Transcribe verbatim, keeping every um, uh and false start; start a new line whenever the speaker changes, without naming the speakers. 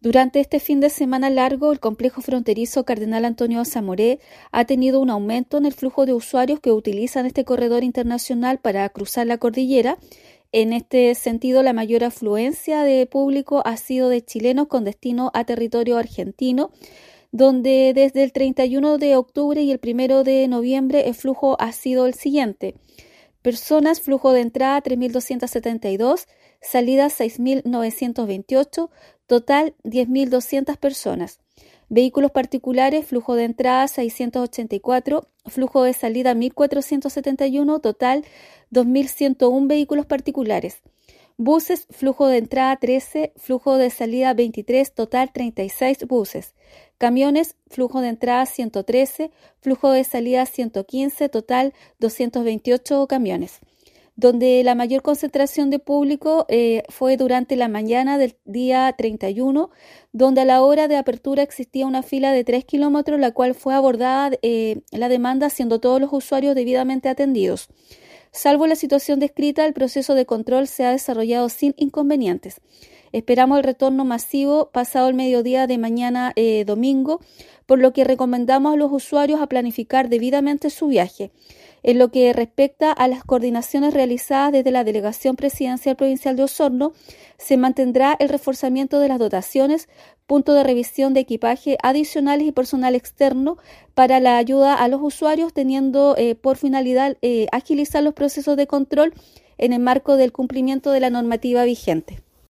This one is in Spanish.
Durante este fin de semana largo, el complejo fronterizo Cardenal Antonio Zamoré ha tenido un aumento en el flujo de usuarios que utilizan este corredor internacional para cruzar la cordillera. En este sentido, la mayor afluencia de público ha sido de chilenos con destino a territorio argentino, donde desde el treinta y uno de octubre y el primero de noviembre el flujo ha sido el siguiente. Personas, flujo de entrada tres mil doscientos setenta y dos, salida seis mil novecientos veintiocho, total diez mil doscientas personas. Vehículos particulares, flujo de entrada seiscientos ochenta y cuatro, flujo de salida mil cuatrocientos setenta y uno, total dos mil ciento uno vehículos particulares. Buses, flujo de entrada trece, flujo de salida veintitrés, total treinta y seis buses. Camiones, flujo de entrada ciento trece, flujo de salida ciento quince, total doscientos veintiocho camiones. Donde la mayor concentración de público eh, fue durante la mañana del día treinta y uno, donde a la hora de apertura existía una fila de tres kilómetros, la cual fue abordada eh, la demanda, siendo todos los usuarios debidamente atendidos. Salvo la situación descrita, el proceso de control se ha desarrollado sin inconvenientes. Esperamos el retorno masivo pasado el mediodía de mañana eh, domingo, por lo que recomendamos a los usuarios a planificar debidamente su viaje. En lo que respecta a las coordinaciones realizadas desde la Delegación Presidencial Provincial de Osorno, se mantendrá el reforzamiento de las dotaciones, punto de revisión de equipaje adicionales y personal externo para la ayuda a los usuarios, teniendo eh, por finalidad eh, agilizar los procesos de control en el marco del cumplimiento de la normativa vigente.